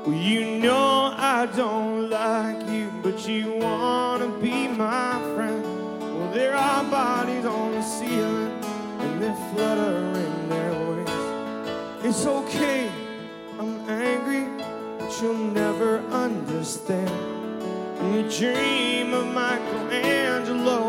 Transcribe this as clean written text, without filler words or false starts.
Well, you know I don't like you, but you wanna be my friend. Well, there are bodies on the ceiling, and they're fluttering their wings. It's okay, I'm angry, but you'll never understand. And you dream of Michelangelo